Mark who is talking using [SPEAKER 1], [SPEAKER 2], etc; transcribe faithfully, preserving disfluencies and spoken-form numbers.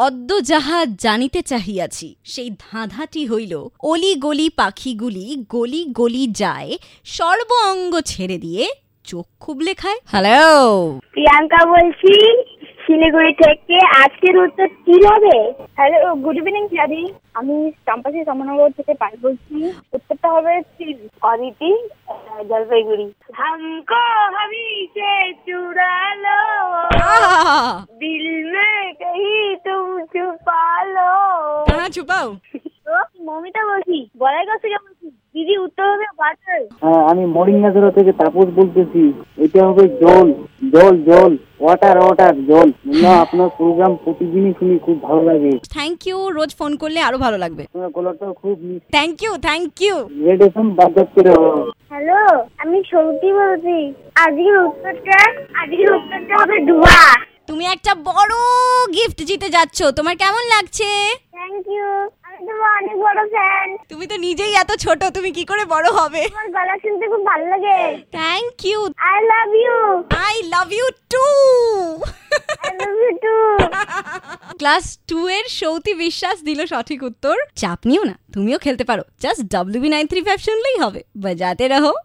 [SPEAKER 1] অদ্য যাহা জানিতে চাহিয়াছি সেই ধাঁধাটি হইল অলি গলি পাখিগুলি গলি গলি যায় সর্ব অঙ্গ ছেড়ে দিয়ে চোখ খুবলে খায়। হ্যালো,
[SPEAKER 2] প্রিয়াঙ্কা বলছি শিলিগুড়ি থেকে। আজকের উত্তর কি হবে? হ্যালো, গুড ইভিনিং দাদি, আমি ক্যাম্পাসে সমনগর থেকে পাই বলছি। উত্তরটা হবে অদিতি, জলপাইগুড়ি। हमको हमी से चुरा लो, दिल में कहीं तुम छुपा लो।
[SPEAKER 1] कहाँ छुपाओ?
[SPEAKER 2] তো মমিতা বলছি, বলাই কাছ থেকে বলছি। দিদি উত্তর হবে ওয়াটার।
[SPEAKER 3] হ্যাঁ, আমি মরিঙ্গাজোড়া থেকে তাপস বলতেছি। এটা হবে জল জল জল ওয়াটার ওয়াটার জল। না, আপনার প্রোগ্রাম প্রতিদিনই শুনি, খুব ভালো লাগে।
[SPEAKER 1] থ্যাংক ইউ, রোজ ফোন করলে আরো ভালো লাগবে।
[SPEAKER 3] তোমার গলাটাও খুব মিষ্টি।
[SPEAKER 1] Thank you thank you.
[SPEAKER 3] Red FM বাজাতে রহো।
[SPEAKER 2] হ্যালো, আমি সৌতি বলছি। আজকের উত্তরটা আজকের উত্তরটা হবে ধোঁয়া।
[SPEAKER 1] তুমি একটা বড় গিফট জিতে যাচ্ছ, তোমার কেমন লাগছে?
[SPEAKER 2] থ্যাংক ইউ, আমি তোমার অনেক বড় ফ্যান।
[SPEAKER 1] তুমি তো নিজেই এত ছোট, তুমি কি করে বড় হবে?
[SPEAKER 2] তোমার গলা শুনতে খুব ভালো লাগে।
[SPEAKER 1] Thank you.
[SPEAKER 2] I love you.
[SPEAKER 1] I love you too.
[SPEAKER 2] I love you too.
[SPEAKER 1] Class two এর সৌতি বিশ্বাস দিল সঠিক উত্তর। চাপ নিও না, তুমিও খেলতে পারো। Just W B nine three five শুনলেই হবে। বাজাতে রহো।